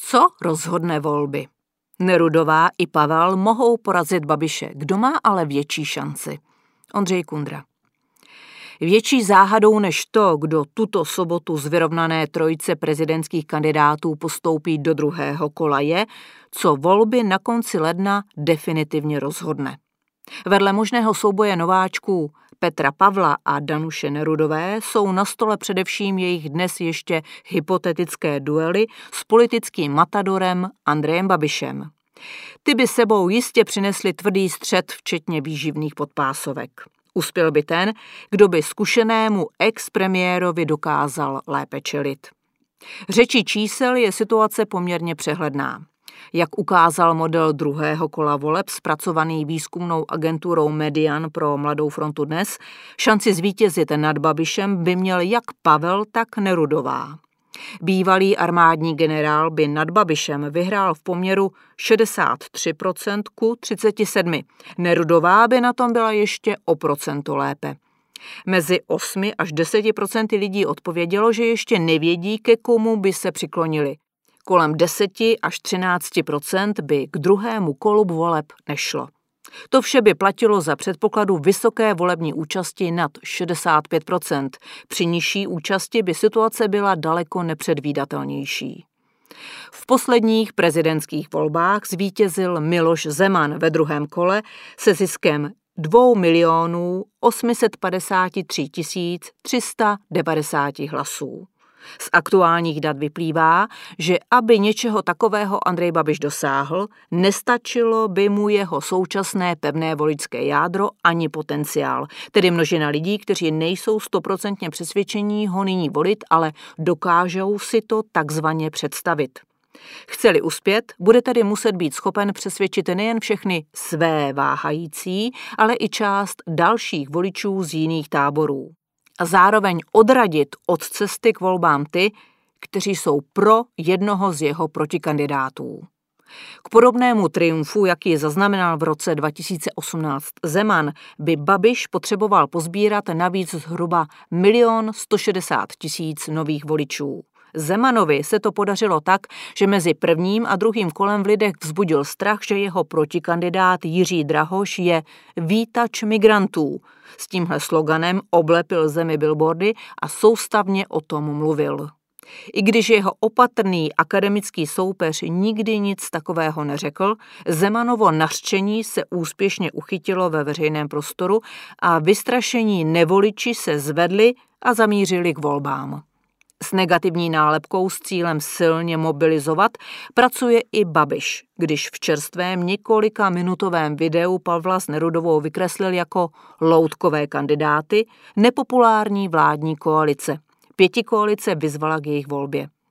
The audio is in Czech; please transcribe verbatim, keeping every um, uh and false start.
Co rozhodne volby? Nerudová i Pavel mohou porazit Babiše. Kdo má ale větší šanci? Ondřej Kundra. Větší záhadou než to, kdo tuto sobotu z vyrovnané trojice prezidentských kandidátů postoupí do druhého kola, je, co volby na konci ledna definitivně rozhodne. Vedle možného souboje nováčků Petra Pavla a Danuše Nerudové jsou na stole především jejich dnes ještě hypotetické duely s politickým matadorem Andrejem Babišem. Ty by sebou jistě přinesly tvrdý střet, včetně výživných podpásovek. Uspěl by ten, kdo by zkušenému ex-premiérovi dokázal lépe čelit. Řečí čísel je situace poměrně přehledná. Jak ukázal model druhého kola voleb zpracovaný výzkumnou agenturou Median pro Mladou frontu Dnes, šanci zvítězit nad Babišem by měl jak Pavel, tak Nerudová. Bývalý armádní generál by nad Babišem vyhrál v poměru šedesát tři procent ku třicet sedm procent. Nerudová by na tom byla ještě o procento lépe. Mezi osmi až deseti procenty lidí odpovědělo, že ještě nevědí, ke komu by se přiklonili. Kolem deseti až třinácti procent by k druhému kolu voleb nešlo. To vše by platilo za předpokladu vysoké volební účasti nad šedesát pět procent. Při nižší účasti by situace byla daleko nepředvídatelnější. V posledních prezidentských volbách zvítězil Miloš Zeman ve druhém kole se ziskem dva miliony osm set padesát tři tisíc tři sta devadesát hlasů. Z aktuálních dat vyplývá, že aby něčeho takového Andrej Babiš dosáhl, nestačilo by mu jeho současné pevné voličské jádro ani potenciál, tedy množina lidí, kteří nejsou stoprocentně přesvědčení ho nyní volit, ale dokážou si to takzvaně představit. Chce-li uspět, bude tedy muset být schopen přesvědčit nejen všechny své váhající, ale i část dalších voličů z jiných táborů. A zároveň odradit od cesty k volbám ty, kteří jsou pro jednoho z jeho protikandidátů. K podobnému triumfu, jaký zaznamenal v roce dva tisíce osmnáct Zeman, by Babiš potřeboval pozbírat navíc zhruba milion sto šedesát tisíc nových voličů. Zemanovi se to podařilo tak, že mezi prvním a druhým kolem v lidech vzbudil strach, že jeho protikandidát Jiří Drahoš je vítač migrantů. S tímhle sloganem oblepil zemi billboardy a soustavně o tom mluvil. I když jeho opatrný akademický soupeř nikdy nic takového neřekl, Zemanovo nařčení se úspěšně uchytilo ve veřejném prostoru a vystrašení nevoliči se zvedli a zamířili k volbám. S negativní nálepkou s cílem silně mobilizovat pracuje i Babiš, když v čerstvém několika minutovém videu Pavla s Nerudovou vykreslil jako loutkové kandidáty nepopulární vládní koalice. Pětikoalice vyzvala k jejich volbě.